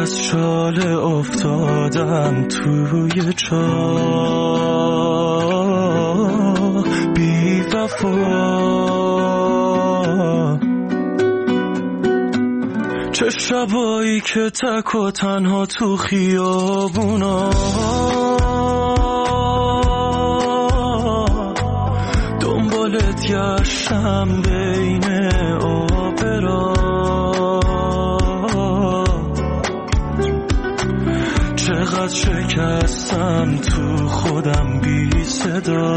از شاله افتادم توی چاه بی وفا. چه شبایی که تک و تنها تو خیابونا دنبالت گشتم بین آبرا. چقدر شکستم تو خودم بی صدا.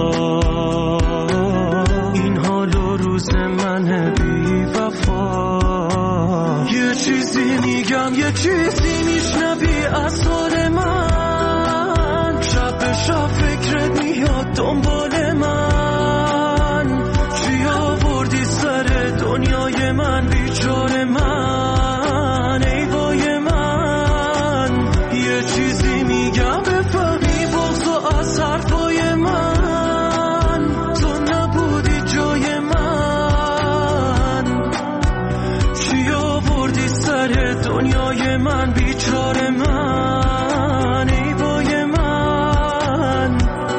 این حال و روز من بی وفا. یه چیزی میگم یه چیزی میشنوی از حال من. شب به شب فکرت میاد دنبال من. چی آوردی سر دنیای من بیچاره من. ای وای من. یه چیزی میگم بفهمی بغضو از حرفای من. تو نبودی جای من. چی آوردی سر دنیای من بیچاره من. ای وای من.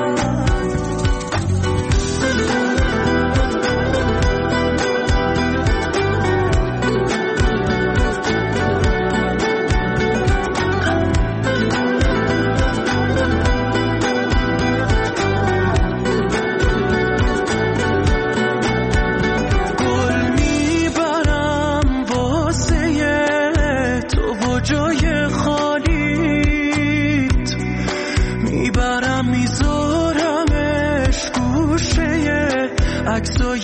گل میبرم واسه تو و جای خالیت. میبرم میذارمش گوشه عکسای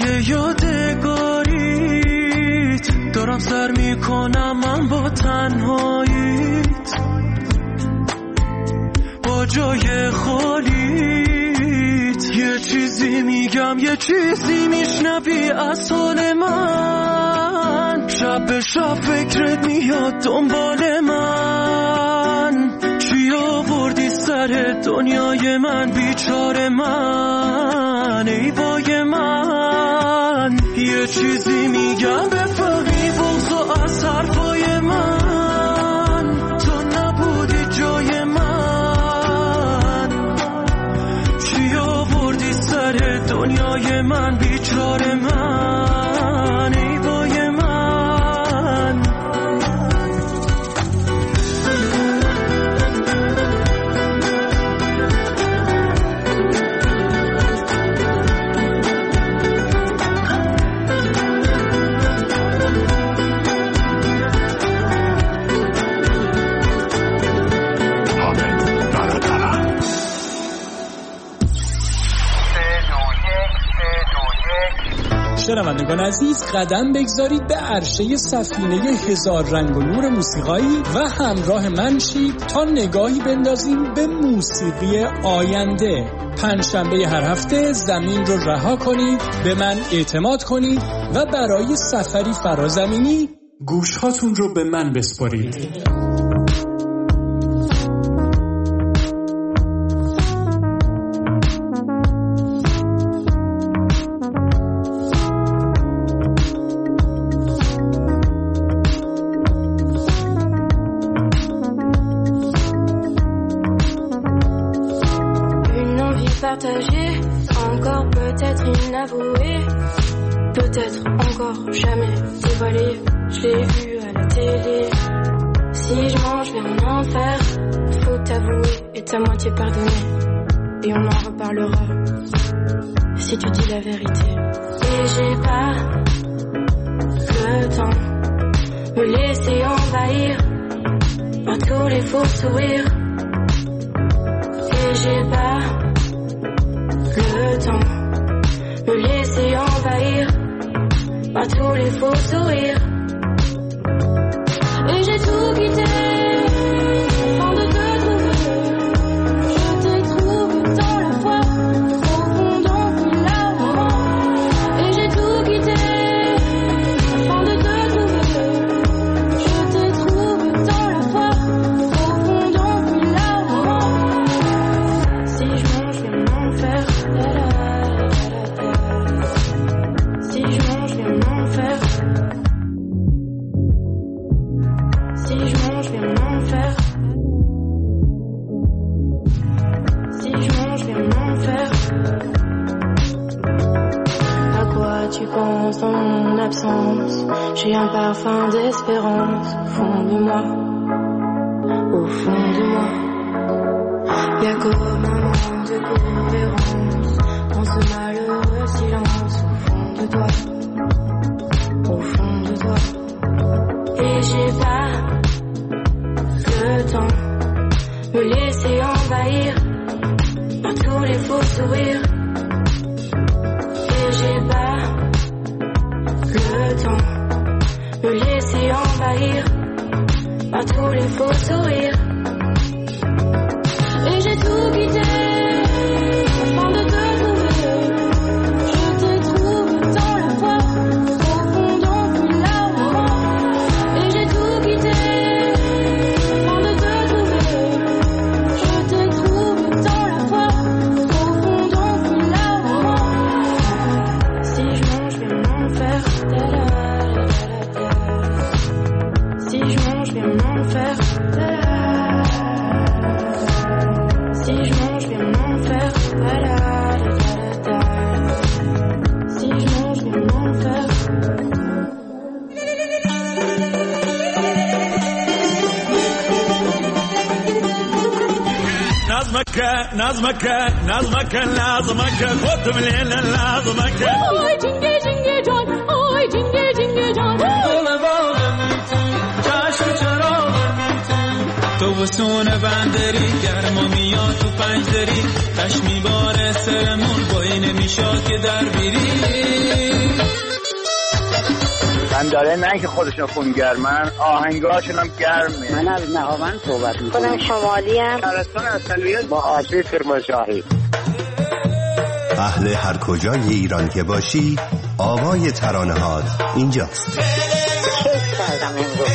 یادگاریت. دارم سر میکنم من با تنهاییت با جای خالیت. یه چیزی میگم یه چیزی میشنوی از حال من. شب به شب فکرت میاد دنبال من. چی آوردی سر دنیای من بیچاره من. ای وای من. یه چیزی میگم بفهمی بغضو از حرفای من. تو نبودی جای من. چی آوردی سر دنیای من بیچاره من. ای وای من. شنوندگان عزیز، قدم بگذارید به عرشه سفینه هزار رنگ و نور موسیقایی و همراه من شید تا نگاهی بندازیم به موسیقی آینده. پنجشنبه هر هفته زمین رو رها کنید، به من اعتماد کنید و برای سفری فرازمینی گوشهاتون رو به من بسپارید. Partagée, encore peut-être inavouée, peut-être encore jamais dévoilée. Je l'ai vu à la télé. Si je mange vers un enfer, faut t'avouer, est à moitié pardonné. Et on en reparlera si tu dis la vérité. Et j'ai pas le temps me laisser envahir par tous les faux sourires. Et j'ai pas le temps me laisser envahir par tous les faux sourires. Et j'ai tout quitté afin de te trouver. Je t'ai trouvé dans la foi, au fond dans la mort. Et j'ai tout quitté afin de te trouver. Je t'ai trouvé dans la foi, au fond dans la mort. Si je mange, je vais m'en faire. Si je mange, je vais m'en faire. Si je mange, je vais en enfer. Si je mange, je vais en enfer. À quoi tu penses en mon absence? J'ai un parfum d'espérance au fond de moi. Au fond de moi. Y'a comme un manque de cohérence dans ce malheureux silence au fond de toi. Au fond de toi. Et j'ai pas le temps me laisser envahir par tous les faux sourires. Et j'ai pas le temps me laisser envahir par tous les faux sourires. Et j'ai tout quitté afin de te trouver. Je t'ai trouvé dans la porte, profond dans la mort. Et j'ai tout quitté afin de te trouver. Je t'ai trouvé dans la porte, profond dans la mort. Si je mange, je vais en enfer. Si je mange, je vais en enfer. Si je mange, je vais en enfer. Si je mange, je vais en enfer. نظمك خد من هنا نظمك آی جنگه جنگه جان آی جنگه جنگه جان چشم چراغم تو وسون بندری گرما میاد تو پنجدری تش میباره سرمون بایی نمیشاد که در بیری من داره نه که خودشون خونگرمن آهنگاشون هم گرمه. من از نهاوند صحبت میکنم. خودم شمالی ام. شهرستان اصلیت با آسیب کرمانشاهی. اهل هر کجای ایران که باشی آوای ترانه‌هات اینجاست. کیف کردم امروز.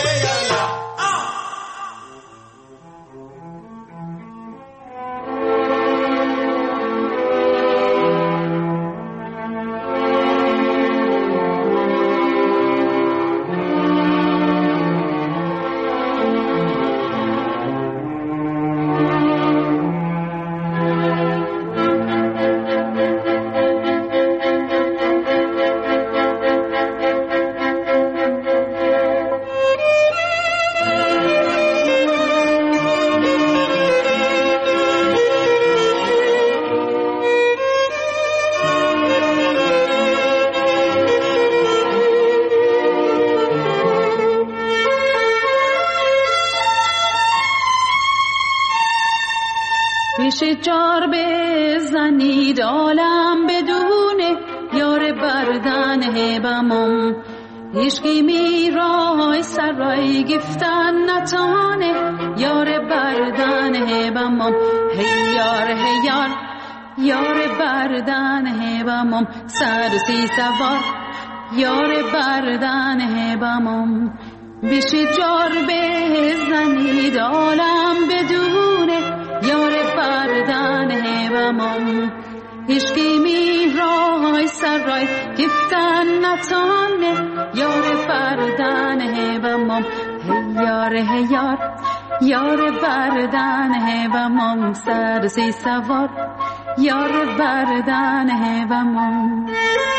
جار بزنید عالم بدونه یار بردن هبمم هیچکی میرای سرای گفتن نتانه یار بردن هبمم هیار هیار یار بردن هبمم سر سی سوار یار بردن هبمم بیشی جار بزنید عالم بدونه یار بردن هبمم هیچکی میرای سرای گفتن نتانه یار بردن هبمم هیار هیار یار بردن هبمم سر سی سوار یار بردن هبمم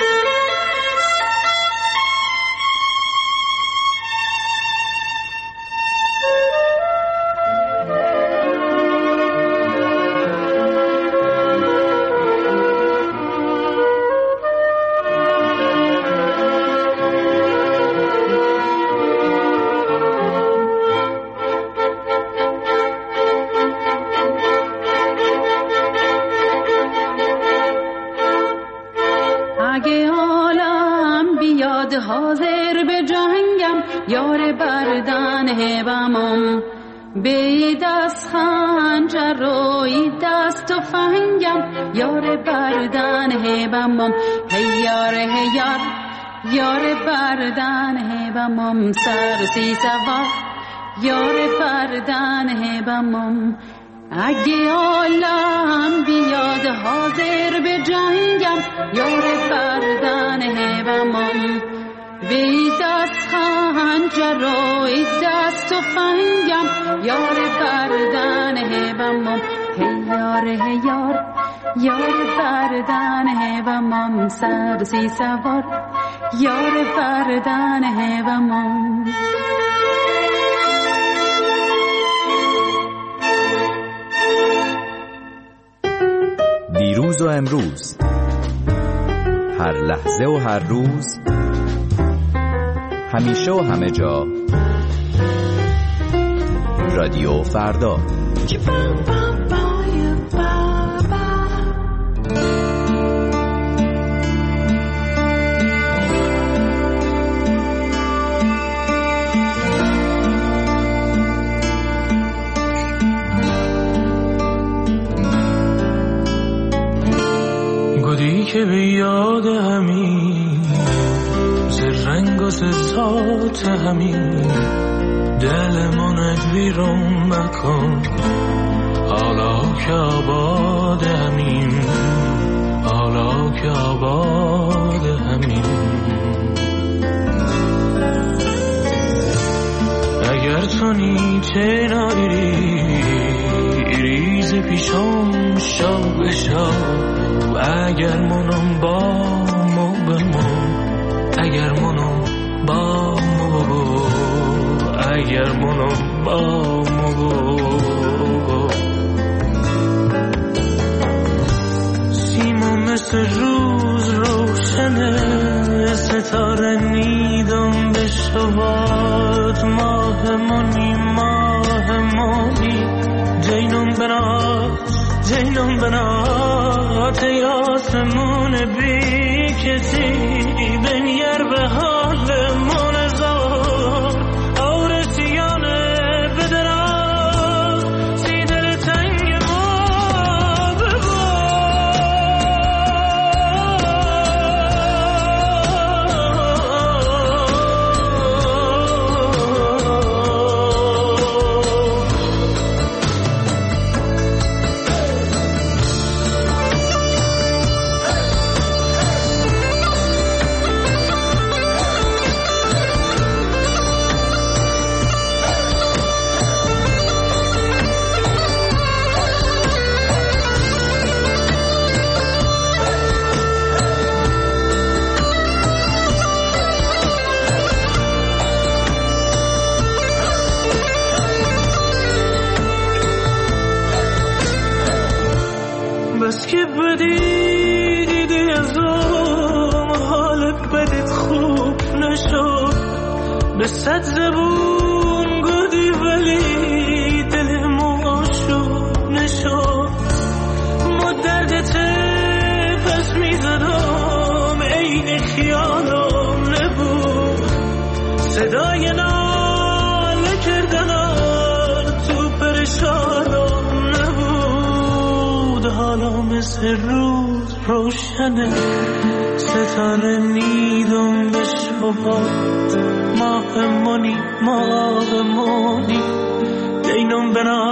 حاضر به جنگم یار بردن هبمم به دست خنجر و دست تفنگم یار بردن هبمم هیار هیار یار بردن هبمم سر سی سوار یار بردن هبمم اگه عالم بیاد حاضر به جنگم یار بردن هبمم به دست هنجر و دست و فنگم یار بردن هبمم هیار هیار یار بردن هبمم 130 سوار یار بردن هبمم دیروز و امروز، هر لحظه و هر روز، همیشه و همه جا، رادیو فردا. گودی که به یاد همین ز رنگ و ز ذات همین دل منت بیرون مکن حالا که آباد همین حالا که آباد همین اگر تو نیچه نایری ریز پیشم شو بشو اگر منم با مو بمون اگر منم با مو اگر منم با مو سیما مثل روز روشنه ستاره نیدم به شبات ماه منی جینم بنات ای آسمون بی کسی بنیر به حال من زار آرسیانه بدرا سی دل تنگ ما بس که بدی دیدی از اون حال بدت خوب نشد به 100 زبون گودی ولی دلم آشوب نشد ما دردت پس میزدم عین خیالم نبود صدای ناله کردن تو پرشانم نبود حالا مثل روز روشنه ستاره نیدم به شبات ماه منی دینم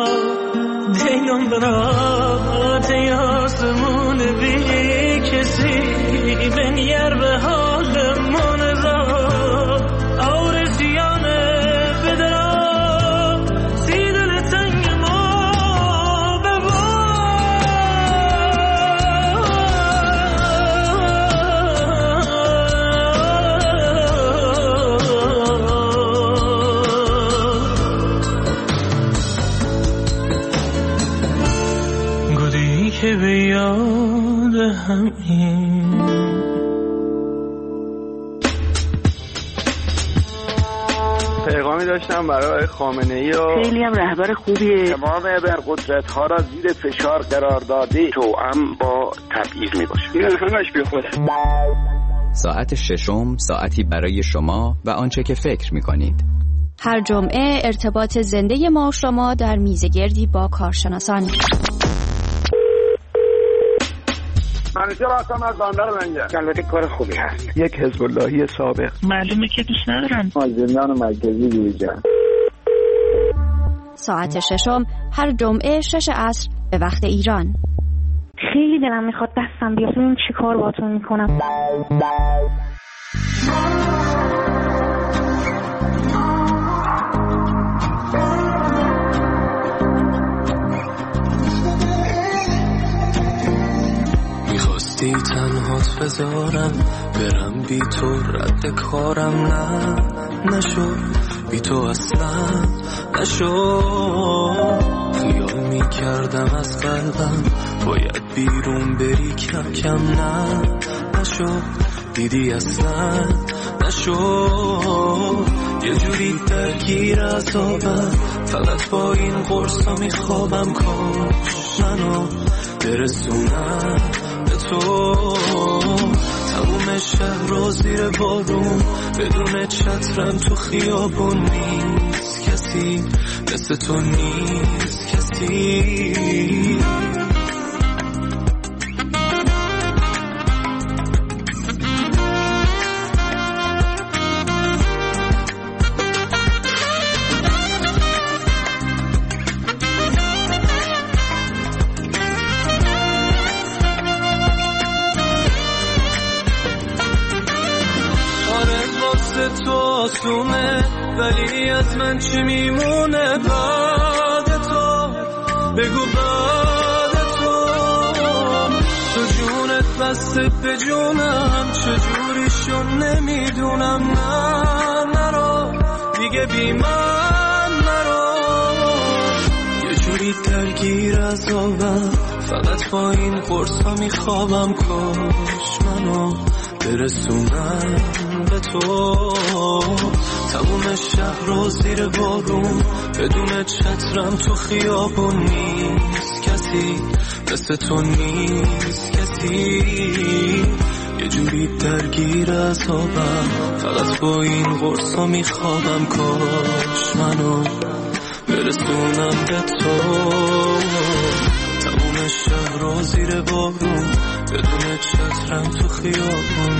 بنات ای آسمون بی کسی بنیر به حال من زار آرسیانه بدرا سی دل تنگ ما گودی که به یاد همین پیغامی داشتم برای خامنه‌ای و خیلی هم رهبر خوبیه. تمام ابرقدرت‌ها را زیر فشار قرار داده توأم با تبعیض میباشه. این همش بیخوده. ساعت ششم ساعتی برای شما و آنچه که فکر می‌کنید. هر جمعه ارتباط زنده ما و شما در میزگردی با کارشناسان. منیژه راستم از بندر منجر. البته کار خوبی هست. یک حزب اللهی سابق. معلومه که دوست ندارم. از زندان مرکزی بیرون. ساعت ششم هر جمعه 6 عصر به وقت ایران. خیلی دلم میخواد دستم بیاد ببینم چی کار باهاتون میکنم. تنهات بذارم برم بی تو رد کارم نه نشد بی تو اصلا نشد خیال می کردم از قلبم باید بیرون بری کم کم نه نشد دیدی اصلا نشد یه جوری درگیر عذابم فقط با این قرصا میخوابم کاش منو برسونم به تو تموم شهر رو زیر بارون بدون چترم تو خیابون نیست کسی مثل تو نیست کسی تو آسونه ولی از من چی میمونه بعد تو بگو بعد تو جونت بسته به جونم چجوری شد نمیدونم نه نرو دیگه بی من نرو یه جوری درگیر عذابم فقط با این قرصا میخوابم کاش منو برسونم به تو تموم شهر رو زیر بارون بدون چترم تو خیابون نیست کسی مثل تو نیست کسی یه جوری درگیر عذابم فقط با این قرصا میخوابم کاش منو برسونم به تو تموم شهر رو زیر بارون بدون چترم تو خیابون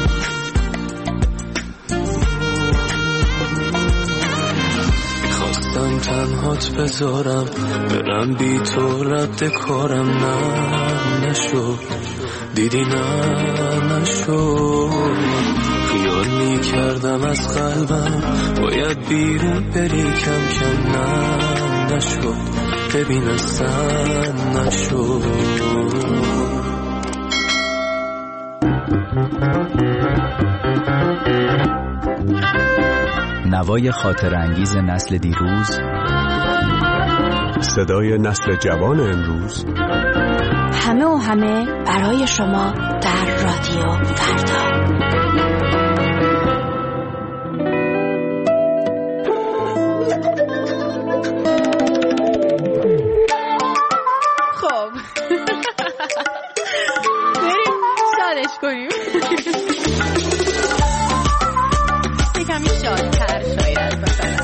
میخواستم تنهات بذارم برم بی تو رد کارم نه نشد دیدی نه نشد خیال میکردم از قلبم باید بیرون بری کم کم نه نشد ببین اصلا نشد نوای خاطر انگیز نسل دیروز، صدای نسل جوان امروز، همه و همه برای شما در رادیو فردا. خب بریم شادش کنیم کمی شادتر شاید مثلا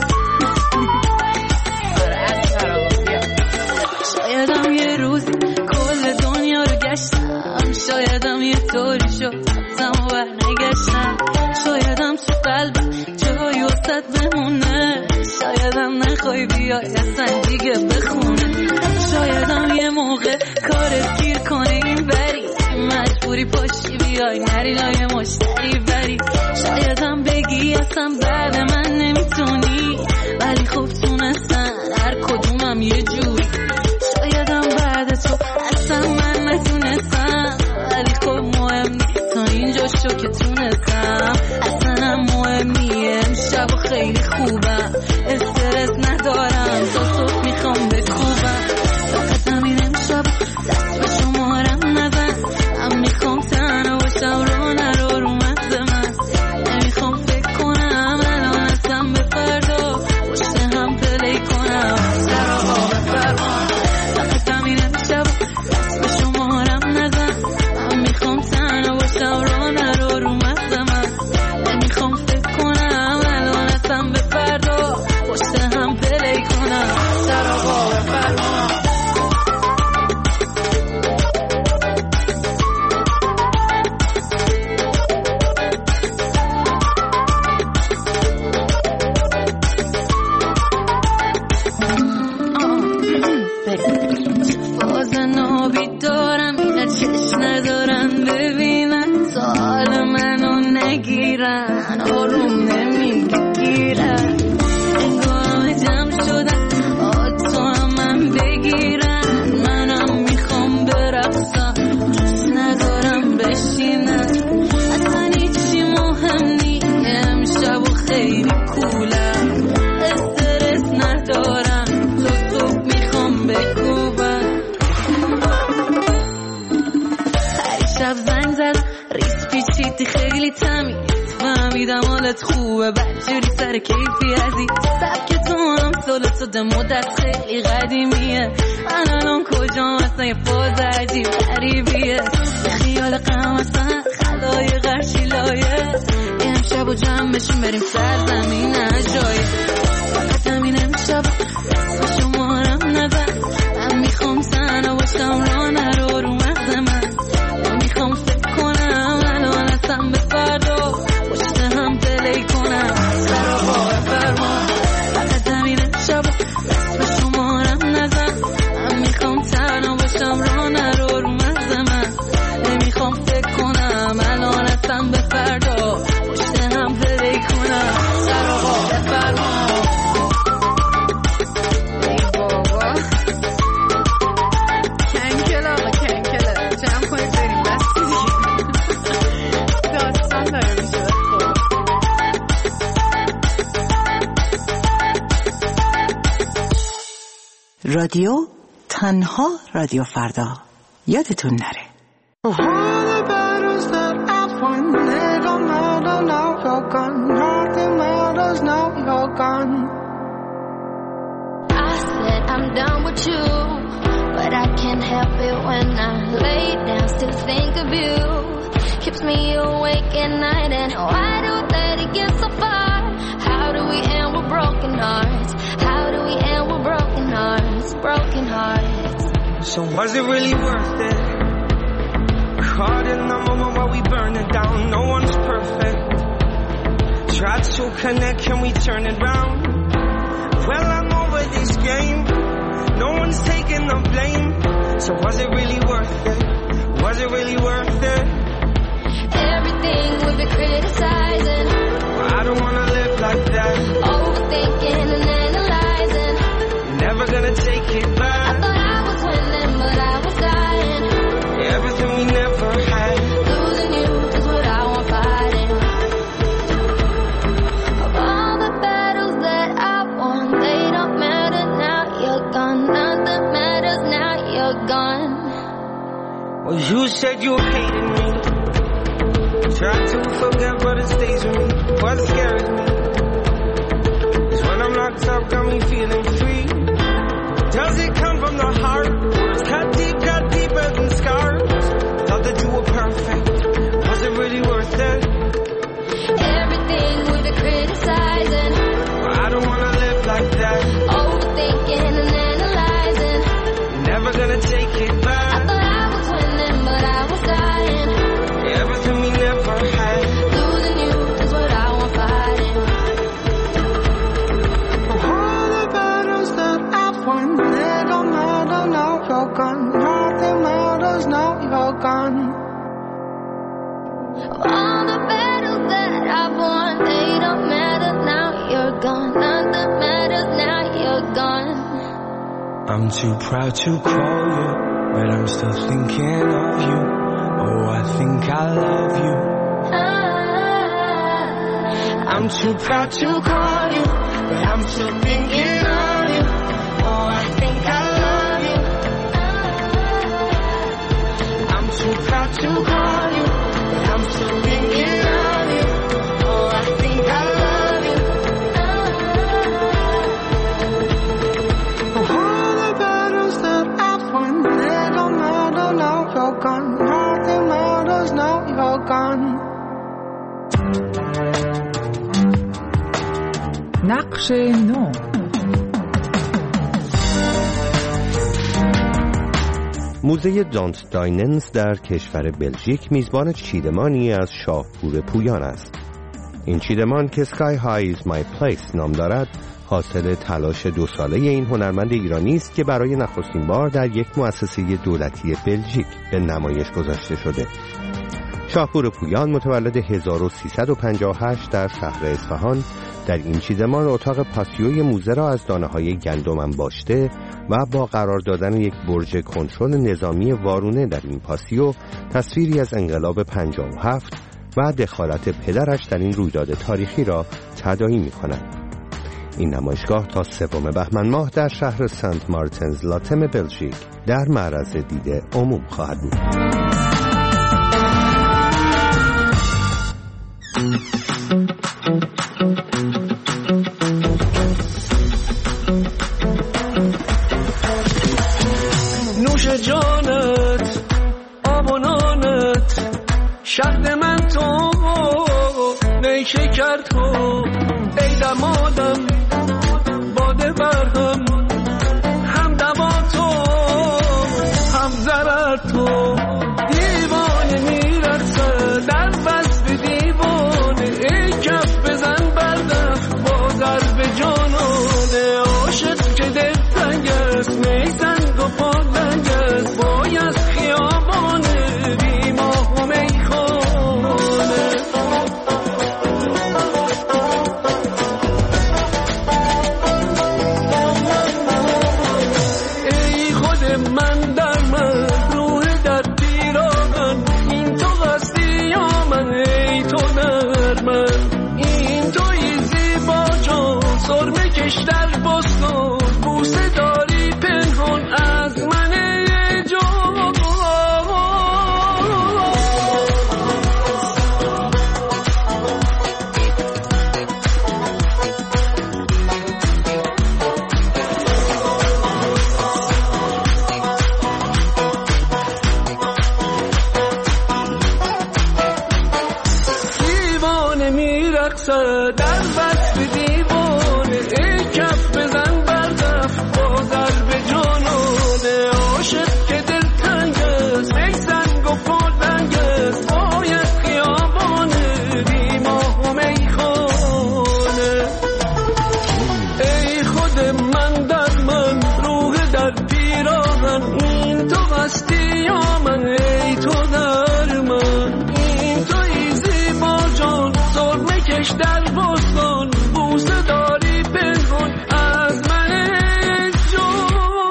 شایدم یه روز کل دنیا رو گشتم شایدم یه طوری شدم و برنگشتم شایدم تو قلبم جایی وسط بمونه شایدم نخوای بیای اصلا دیگه بخونه شایدم یه موقع کارت گیر کنه این بری مجبوری پاشی بیای نری لای مشتری بری شایدم بگی اصلا بعد من نمیتونی ولی خوب تونستن هر کدومم یه جوری شایدم بعد تو اصلا من نتونستم ولی خوب مهم نیست تا اینجا شو که تونستم اصلا هم مهم نیه امشب و خیلی خوبم استرس ندارم تا صبح میخوام بکوبم فقط همین امشب دست به شمارم نزن من میخوام تنها باشم رو نرو رو مغز من نمیخوام فکر کنم الان اصلا به فردا پشت هم پلی کنم سراغا به فرمان فقط همین امشب دست به شمارم نزن من میخوام تنها باشم رو نرو رو مغز من نمیخوام فکر کنم الان اصلا به فردا پشت هم پلی کنم سراغا به فرمان حالت خوبه بدجوری سر کیفی عزیز سبکتون سالت و مدت خیلی قدیمیه من الان کجا اصلا یه فاز عجیب غریبیه خیال غم اصلا خلای غرشی لایه امشب و جمع بشیم بریم سرزمین جای فقط همین امشب اسم شمارم نزن من میخوام تنها باشم راه نرو رو مغز من میخوام فکر کنم الان اصلا به فردا پشت هم دلی کنم سراغ فرمان فقط همین امشب اسم شمارم نزن من میخوام تنها باشم راه نرو رو مغز من نمیخوام فکر کنم الان اصلا به فردا پشت هم دلی کنم سراغ فرمان رادیو تنها رادیو فردا یادتون نره. I said I'm done with you, but I can't help it when I lay down still think of you. Keeps me awake at night and why do let it get so far? How do we end with broken hearts? How do we end with broken hearts? Broken hearts. So was it really worth it? Caught in the moment while we burn it down. No one's perfect. Tried to connect, can we turn it round? Well, I'm over this game. No one's taking the blame. So was it really worth it? Was it really worth it? Everything we've been criticizing. I don't wanna live like that. Overthinking and analyzing. Never gonna take it back. I thought I was winning, but I was dying. Everything we never had. Losing you is what I want fighting. Of all the battles that I won, they don't matter now you're gone. Nothing matters now you're gone. Well, you said you hated me. Try to forget, but it stays with me. What scares me is when I'm locked up, got me feeling free. Does it come from the heart? Words cut deeper than scars. Thought that you were perfect. Was it really worth it? Everything we've been criticizing. I don't wanna live like that. Overthinking and analyzing. Never gonna take it back. I thought I was winning, but I was dying. Everything we never had. Losing you is what I want fighting. All the battles that I've won, they don't matter now you're gone. Nothing matters now you're gone. All the battles that I've won, they don't matter now you're gone. Nothing matters now you're gone. I'm too proud to call you, but I'm still thinking of you. Oh, I think I love you. I'm too proud to call you, but I'm still thinking of you. Oh, I think I love you. I'm too proud to call you, but I'm still thinking of you. Oh, I think I love you. All the battles that I've won, they don't matter now you're gone. Nothing matters now you're gone. نقش نو. موزه دانت دایننز در کشور بلژیک میزبان چیدمانی از شاهپور پویان است. این چیدمان که سکای های is my place نام دارد حاصل تلاش 2 ساله این هنرمند ایرانی است که برای نخستین بار در یک مؤسسه دولتی بلژیک به نمایش گذاشته شده. شاهپور پویان متولد 1358 در شهر اصفهان در این چیدمان اتاق پاسیوی موزه را از دانه‌های گندم انباشته و با قرار دادن یک برج کنترل نظامی وارونه در این پاسیو تصویری از انقلاب 57 و دخالت پدرش در این رویداد تاریخی را تداعی می‌کند. این نمایشگاه تا 3 بهمن ماه در شهر سنت مارتنز لاتم بلژیک در معرض دید عموم خواهد بود. به جانت آب و نانت شهد من تو نی شکر تو ای دمادم باده برهم هم دوا تو هم ضرر تو دیوانه میرقصه در وصف دیوانه ای کف بزن بردف با ضرب جانانه عاشق که دلتنگ است میزنگ و پادنگ است بای از خیابانه بی ماه و میخانه ای خود من در من روح در پیراهن این تو هستی یا من ای تو در من این توی زیبا جان سرمه کش در بستان بوسه داری پنهان از من ای جان دیوانه میرقصه در وصف دیوانه ای کف بزن بردف با ضرب جانانه عاشق که دلتنگ است ای زنگ و پادنگ است باید خیابانه بی ماه و میخانه ای خود من در من روح در پیراهن این تو هستی یا من ای تو در من این توی زیبا جان سرمه کش در بستان بوسه داری پنهان از من ای جان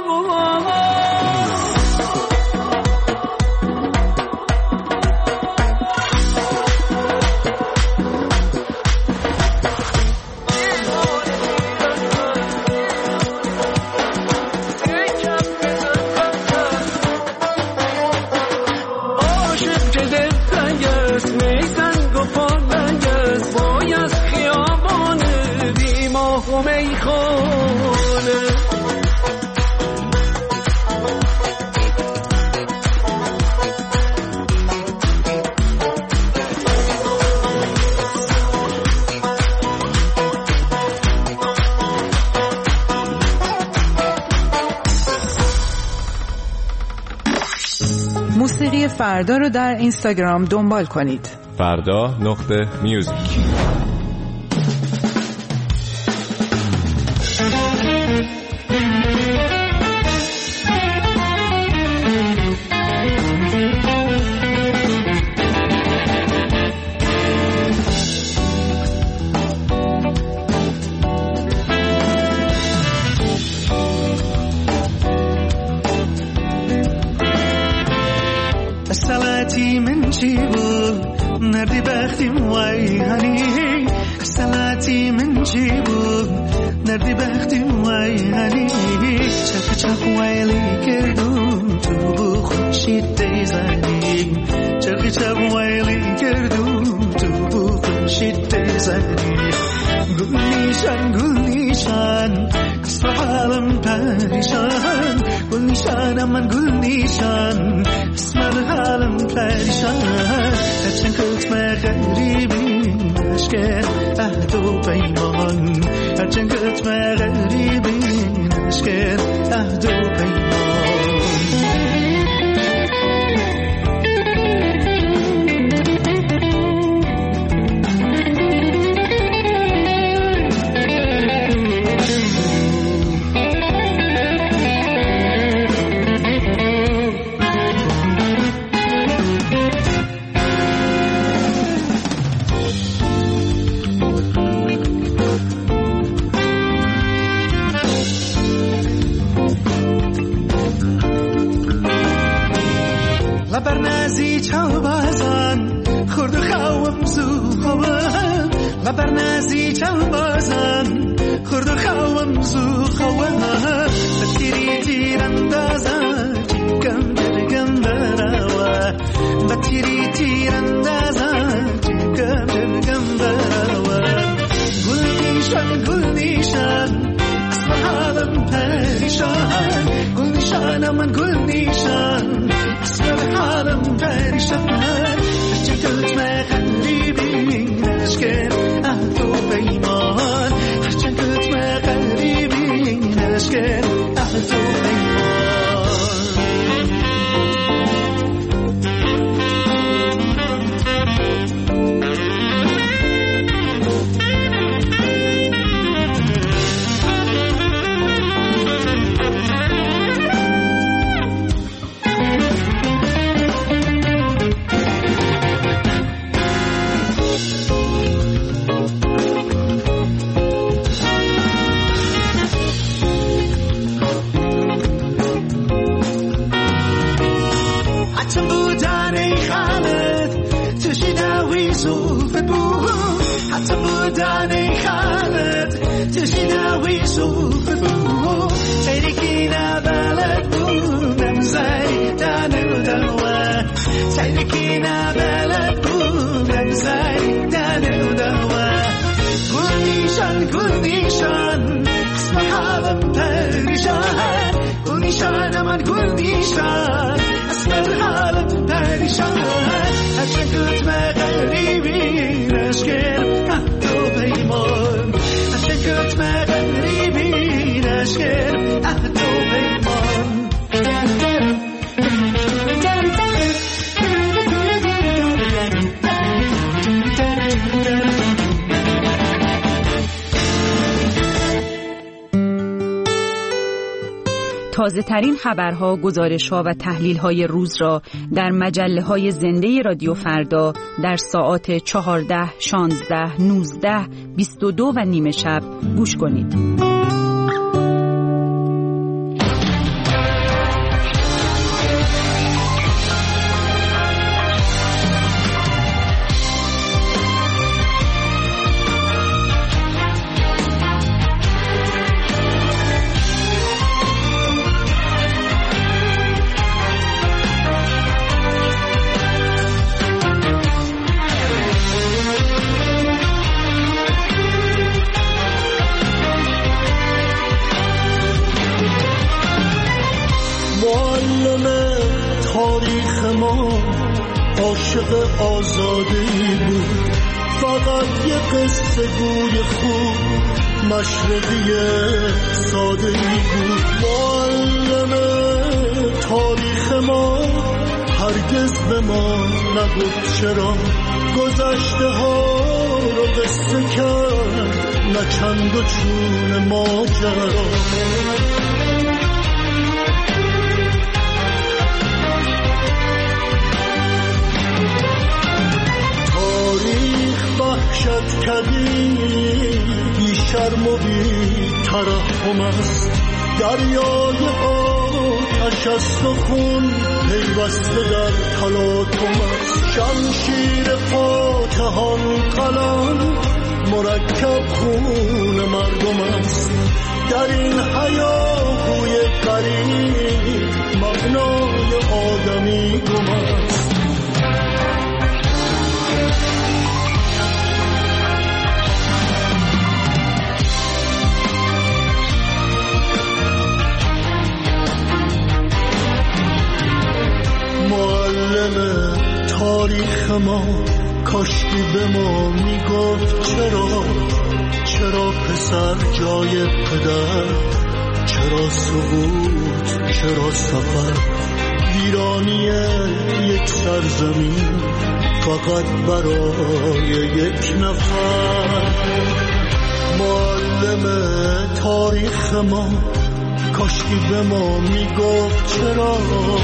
عاشق که دلتنگ است میزنگ و پادنگ است بای از خیابانه بی ماه و میخانه موسیقی فردا رو در اینستاگرام دنبال کنید. فردا.music. سلعتی من چی بود نردی بختیم وای هنی سلعتی من چی بود نردی بختیم وای هنی چپ چپ وایلی کردم تو بو خوشید دیزنی چپ چپ وایلی کردم تو بو خوشید دیزنی گل نیشان اسم حالم پریشان گل نیشان من گل نیشان اسم حالم پریشان هرچند کتم غریبی نشکر عهد و پیمان هرچند کتم غریبی نشکر عهد و پیمان لبرنازی چاو بازان خورد خوام زو خوام لبرنازی چاو بازان خورد خوام زو خوام بتیری تیراندازا چیکم درگم براوا بتیری تیراندازا چیکم درگم براوا گل نیشان اسم حالم پریشان گل نیشان من گل نیشان پریشان هرچند کتمه قریبی نشکر عهد و پیمان هرچند کتمه قریبی نشکر عهد و پیمان تازه ترین خبرها، گزارش‌ها و تحلیل‌های روز را در مجله‌های زنده رادیو فردا در ساعات 14، 16، 19، 22 و نیم شب گوش کنید. عاشق آزادی بود، فقط یه قصه گوی خوب مشرقی ساده بود. معلم تاریخ ما هرگز به ما نگفت چرا گذشته ها رو قصه کرد، نه چند و چون ماجرا. وحشت کردی بی شرم و بی ترحم است، دریای آتش است و خون پیوسته در تلاطم است. شمشیر فاتحان قلم مرکب خون مردم است، در این هیاهوی غریب معنای آدمی گم است. معلم تاریخ ما کاشکی به ما میگفت چرا پسر جای پدر، چرا سقوط، چرا سفر، ویرانی یک سرزمین فقط برای یک نفر. معلم تاریخ ما کاشکی به ما میگفت چرا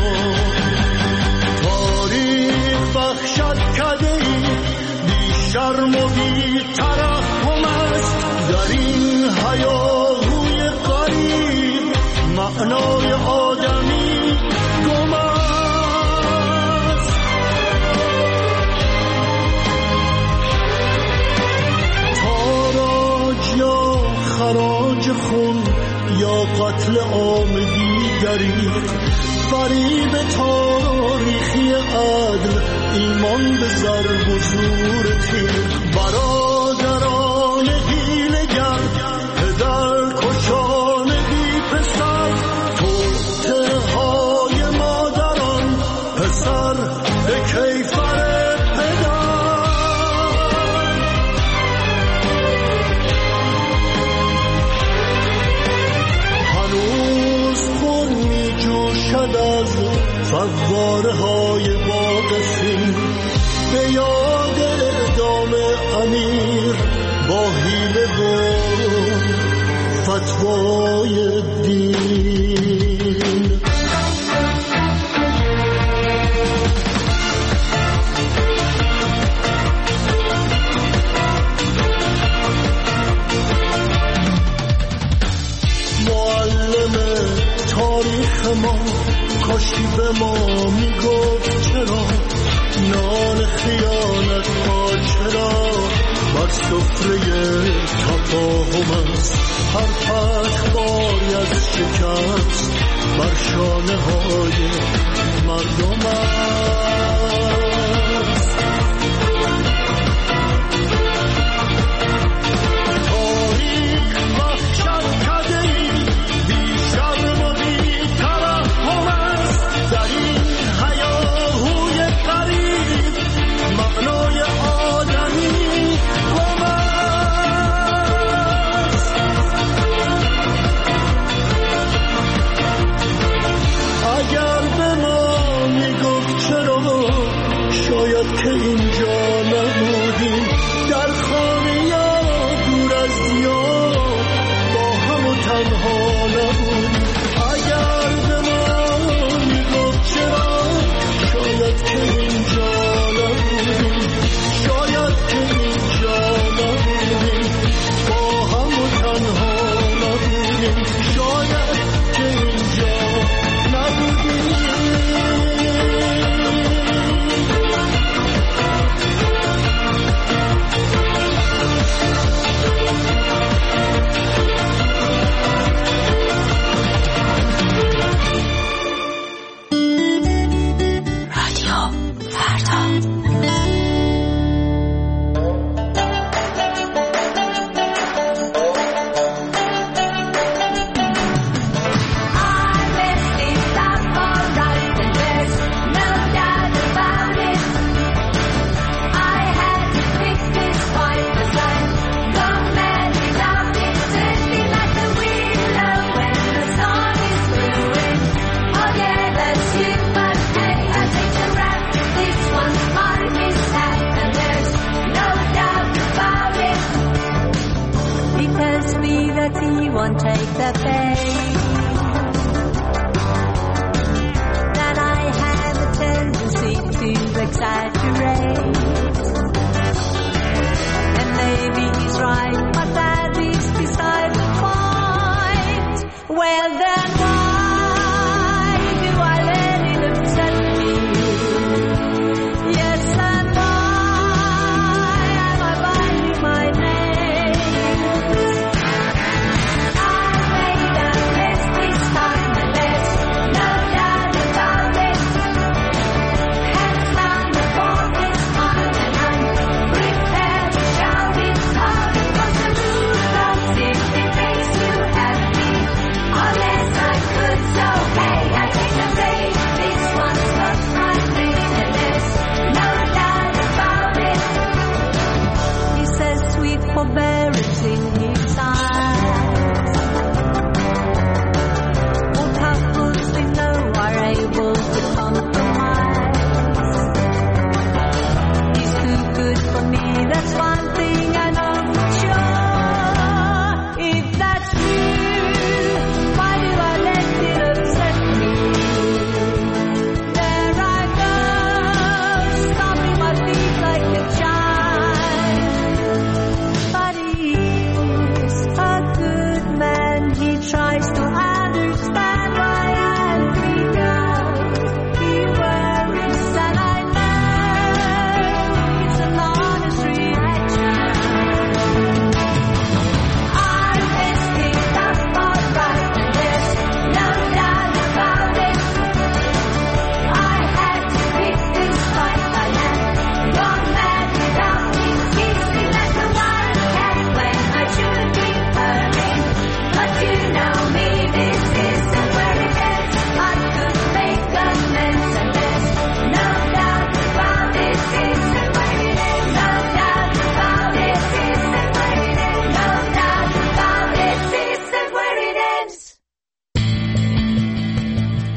وحشت کرده بی شرم و بی ترحم است، در این هیاهوی غریب معنای آدمی گم است. تاراج یا خراج خون یا قتل عام دیگری، فریب تاریخی عدل، ایمان به ضرب و زور تیر. برادران حیله‌گر، پدر کشان بی پسر، توطئه‌های مادران، پسر به فواره های واقفی به یاد اعدام امیر با حیله و فتوای دین. معلم تاریخ ما کاشی به ما میگفت چرا نان خیانت ها چرا بر سفره تفاهم است، هر فتح باری از شکست بر شانه های مردم است. تاریخ وحشت کدهی بی شرم و بی ترحم است، در این هیاهوی غریب معنای آدمی گم است. اگر به ما میگفت چرا شاید که اینجا نبودیم، در خانه یا دور از دیار با هم و تنها نبودیم. اگر به ما میگفت چرا شاید که اینجا نبودیم، شاید که اینجا نبودیم با هم و تنها نبودیم، شاید که اینجا نبودیم.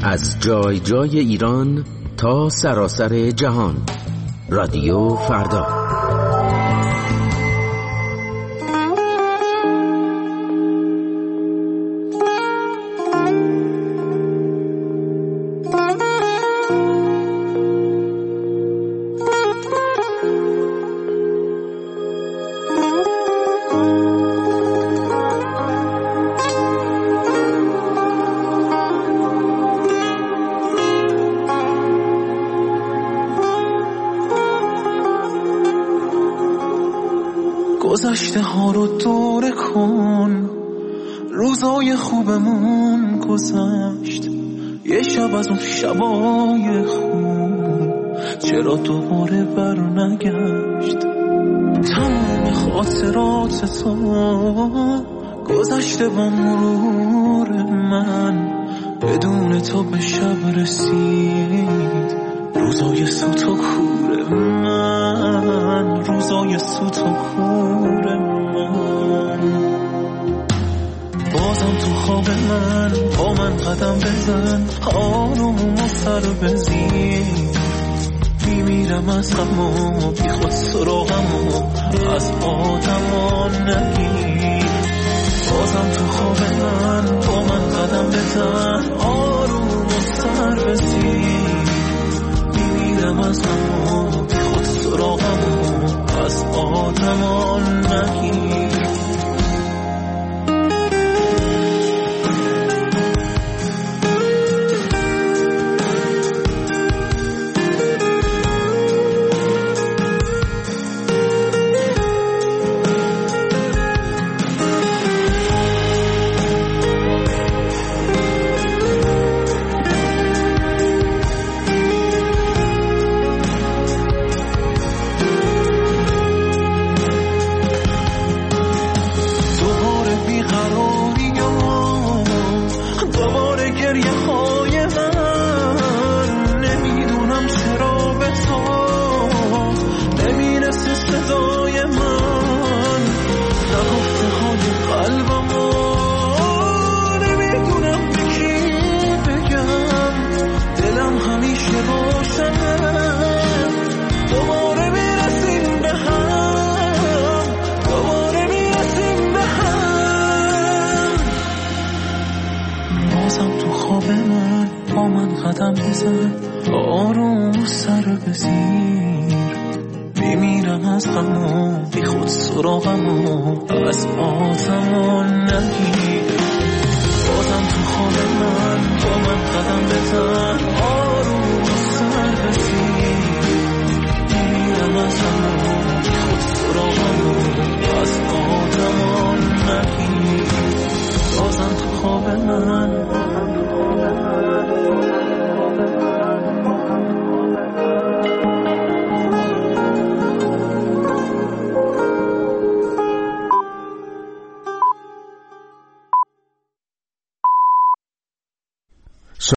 از جای جای ایران تا سراسر جهان. رادیو فردا. گذشته ها رو دوره کن، روزای خوبمون گذشت، یه شب از اون شبای خوب چرا دوباره بر نگشت. تمام خاطرات تو گذشته با مرور من، بدون تو به شب رسید روزای سوت و کور من، روزای سوت و کور من. بازم تو خواب من با من قدم بزن، آروم و سر بزیر، میمیرم از غم و بی خود سراغم و از آدم نگیر. بازم تو خواب من با من قدم بزن، آروم و سر بزیر، میمیرم از غم و بی خود سراغم و از آدم نگیر. آروم سر بزیر، میمیرم از غم و بی خود سراغم و از آدم نگیر.